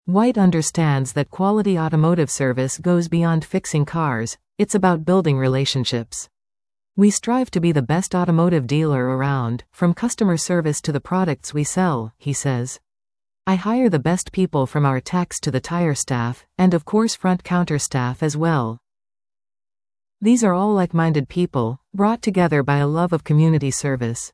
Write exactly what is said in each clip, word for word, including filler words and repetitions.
White understands that quality automotive service goes beyond fixing cars, it's about building relationships. We strive to be the best automotive dealer around, from customer service to the products we sell, he says. I hire the best people from our techs to the tire staff, and of course front counter staff as well. These are all like-minded people, brought together by a love of community service.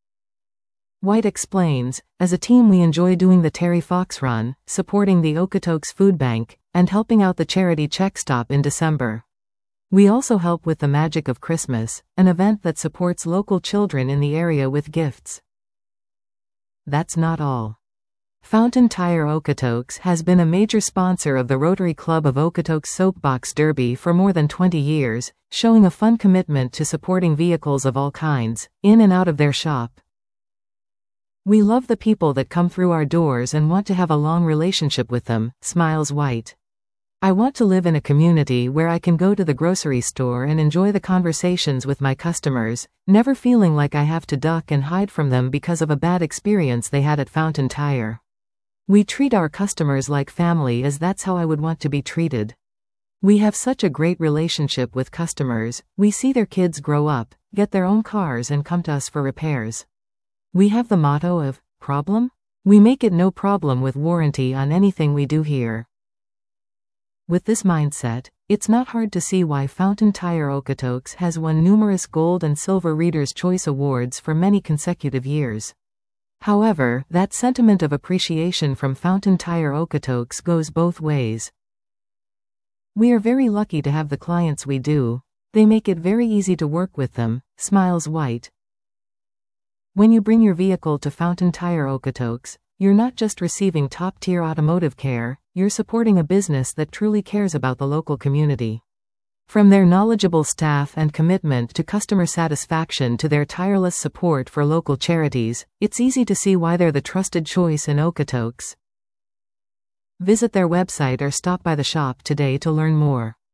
White explains, as a team we enjoy doing the Terry Fox Run, supporting the Okotoks Food Bank, and helping out the charity Check Stop in December. We also help with the Magic of Christmas, an event that supports local children in the area with gifts. That's not all. Fountain Tire Okotoks has been a major sponsor of the Rotary Club of Okotoks Soapbox Derby for more than twenty years, showing a fun commitment to supporting vehicles of all kinds, in and out of their shop. We love the people that come through our doors and want to have a long relationship with them, smiles White. I want to live in a community where I can go to the grocery store and enjoy the conversations with my customers, never feeling like I have to duck and hide from them because of a bad experience they had at Fountain Tire. We treat our customers like family, as that's how I would want to be treated. We have such a great relationship with customers. We see their kids grow up, get their own cars and come to us for repairs. We have the motto of, problem? We make it no problem with warranty on anything we do here. With this mindset, it's not hard to see why Fountain Tire Okotoks has won numerous gold and silver Reader's Choice Awards for many consecutive years. However, that sentiment of appreciation from Fountain Tire Okotoks goes both ways. We are very lucky to have the clients we do. They make it very easy to work with them, smiles White. When you bring your vehicle to Fountain Tire Okotoks, you're not just receiving top-tier automotive care, you're supporting a business that truly cares about the local community. From their knowledgeable staff and commitment to customer satisfaction to their tireless support for local charities, it's easy to see why they're the trusted choice in Okotoks. Visit their website or stop by the shop today to learn more.